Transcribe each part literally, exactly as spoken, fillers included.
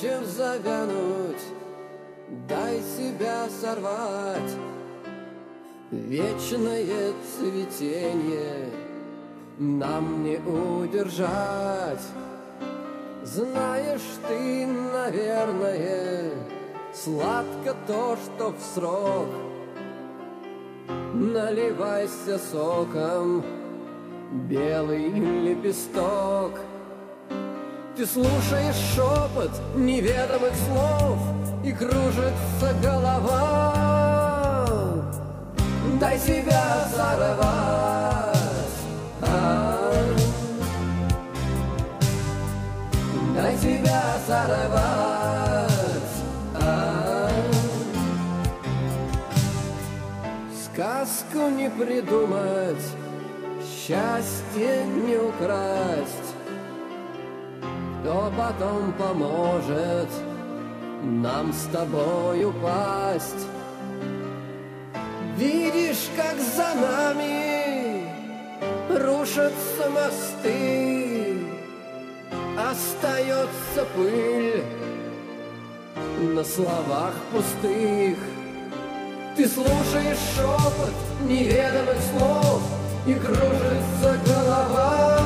чем завянуть, дай себя сорвать. Вечное цветение нам не удержать. Знаешь ты, наверное, сладко то, что в срок. Наливайся соком, белый лепесток. Ты слушаешь шепот неведомых слов, и кружится голова. Дай себя сорвать, а-а-а. Дай себя сорвать, а-а-а. Сказку не придумать, счастье не украсть. Кто потом поможет нам с тобой упасть? Видишь, как за нами рушатся мосты, остается пыль на словах пустых. Ты слушаешь шепот неведомых слов, и кружится голова.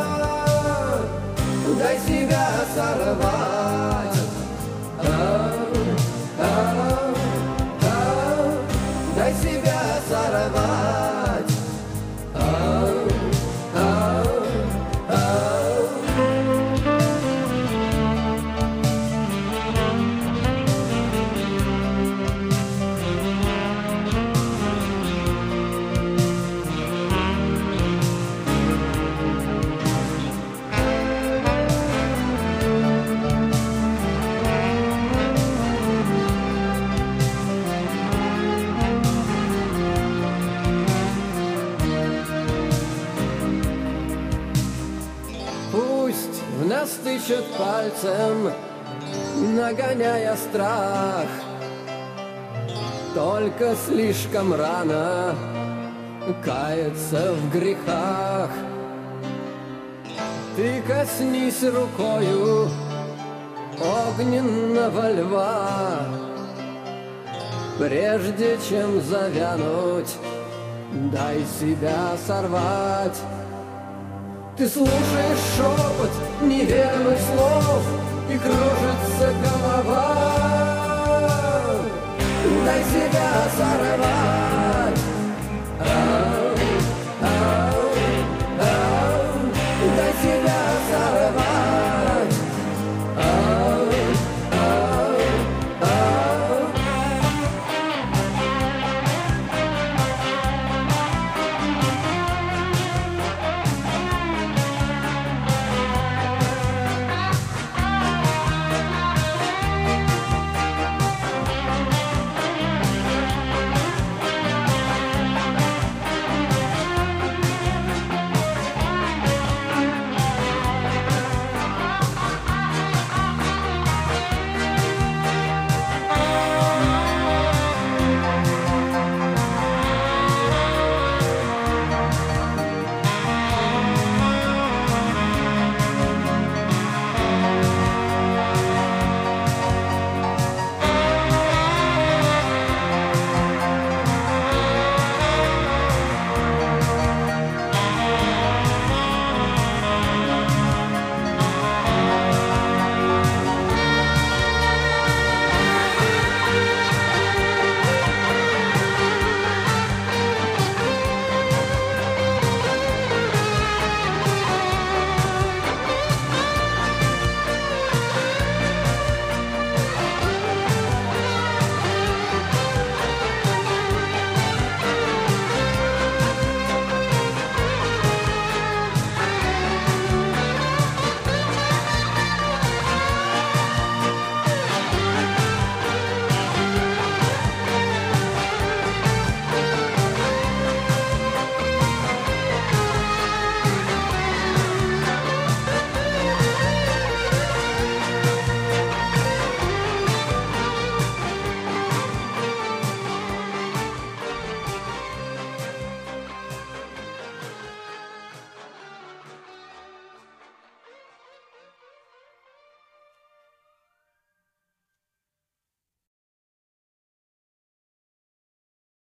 Дай себя сорвать, а-а-а, а-а-а. Дай себя сорвать, а-а-а, а-а-а. Нас тычут пальцем, нагоняя страх. Только слишком рано каяться в грехах. Ты коснись рукою огненного льва, прежде чем завянуть, дай себя сорвать. Ты слушаешь шепот неведомых слов,